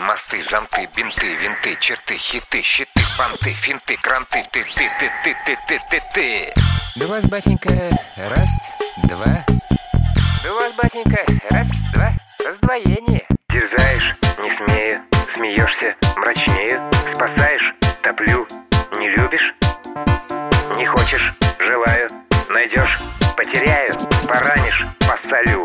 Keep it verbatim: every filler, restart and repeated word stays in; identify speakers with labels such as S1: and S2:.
S1: мосты, зонты, бинты, винты, черты, хиты, щиты, понты, финты, кранты, ты, ты, ты, ты, ты, ты, ты, ты.
S2: Да у вас, батенька, раз, два.
S1: Да у вас, батенька, раз, два, раздвоение.
S3: Дерзаешь, не смею, смеешься, мрачнею, спасаешь, топлю, не любишь, не хочешь, желаю, найдешь, потеряю, поранишь, посолю.